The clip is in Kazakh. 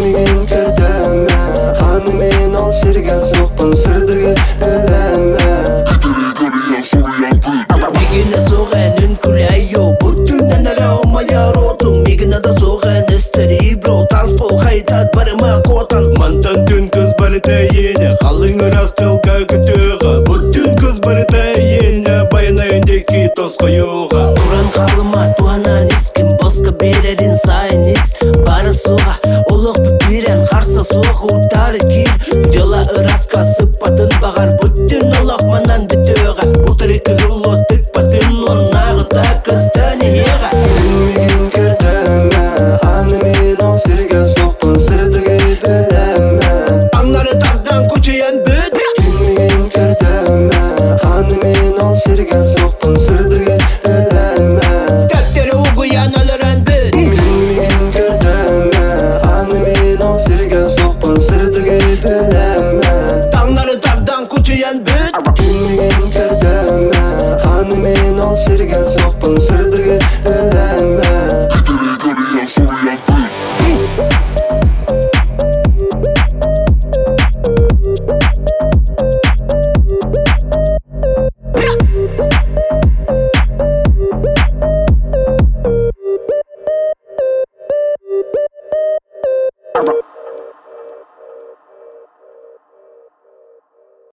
Bilmеген көрдім Ханы мен ол серге соқпын сырдығы білемі Мегіне соған үн күләйо Бұттүнен әрі омайар отым Мегіне да соған істері бро Танспол қайтат барыма қотан Мантан түн кыз бары тәйені Қалың растылға күтіға Бұттүн кыз бары тәйені Байына үндекі тос қойуға Туран қалыма туанан искім Босқа берерін сайын іс Бары суға олық бүпірен Қарса суға ұтары кир Дела ырасқа сыппатын бағар Бұттүн олық манан бүтіға Ұтырыкі ғылы түк батын Онағы да күстәне еға Bilmеген көрдім Ханы мен ол серге соқпын сырдығы білемі Аңнары тардан күчейен бүт Bilmеген көрдім Ханы мен ол серге соқпын сырдығы білемі Тәптері ұғыян өлірен бүт Bilmegen көрдім Ханы мен ол серге соқпын сырдығы білемі Аңнары тардан күчейен бүт Bilmegen көрдім Ханы мен ол серге соқпын сырдығы